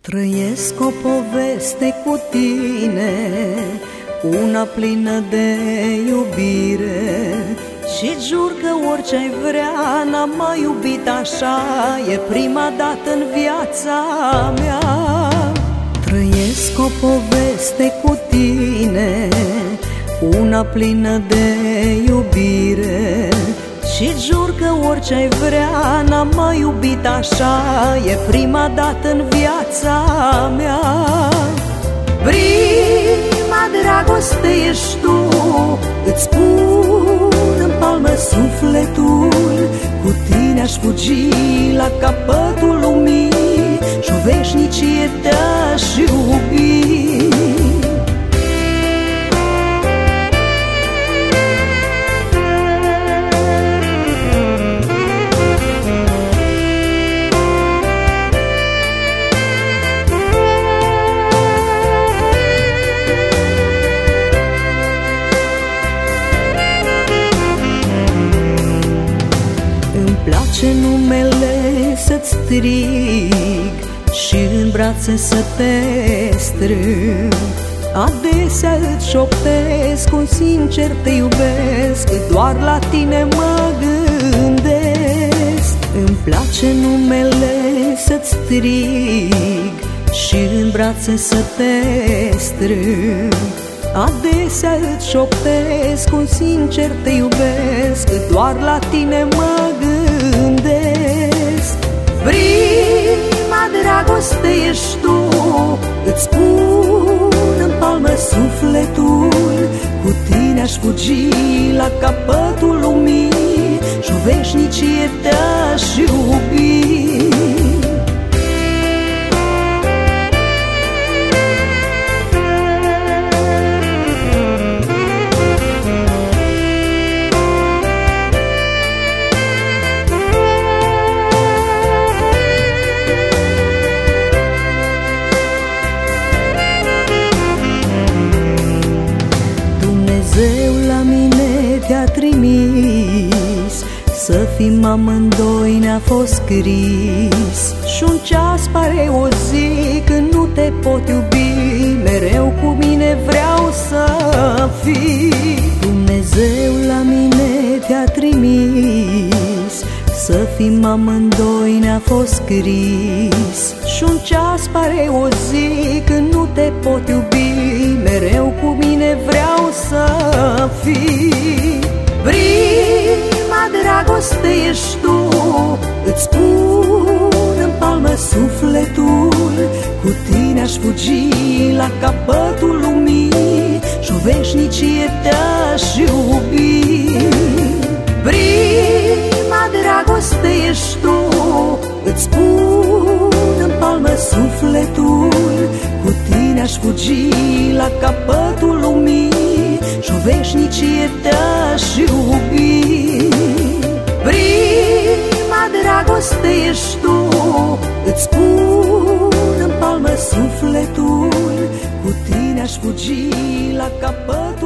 Trăiesc o poveste cu tine, una plină de iubire, și jur că orice-ai vrea, n-am mai iubit așa, e prima dată în viața mea. Trăiesc o poveste cu tine, una plină de iubire, și jur că orice-ai vrea, n-am mai iubit așa, e prima dată în viața mea. Prima dragoste ești tu, îți spun în palmă sufletul, cu tine aș fugi la capătul lumii și o veșnicie te-aș iubi. Îmi place numele să-ți strig și în brațe să te strâng. Adesea îți șoptesc, cum sincer te iubesc, doar la tine mă gândesc. Îmi place numele să-ți strig și în brațe să te strâng. Adesea îți șoptesc, cum sincer te iubesc, doar la tine mă gândesc. Prima dragoste ești tu, îți spun în palmă sufletul, cu tine aș fugi la capătul lumii și o veșnicie te-aș iubi. Dumnezeu la mine te-a trimis, să fim amândoi ne-a fost scris. Și-un ceas pare o zi când nu te pot iubi, mereu cu mine vreau să fii. Dumnezeu la mine te-a trimis, să fim amândoi ne-a fost scris. Și-un ceas pare o zi când nu te pot iubi, mereu cu mine vreau să fii. Prima dragoste ești tu, îți spun în palmă sufletul, cu tine aș fugi la capătul lumii și o veșnicie te-aș iubi. Prima dragoste ești tu, îți spun în palmă sufletul, cu tine aș fugi la capătul lumii și o veșnicie te-aș iubi. Prima dragoste ești tu, îți spun în palmă sufletul, cu tine aș fugi la capătul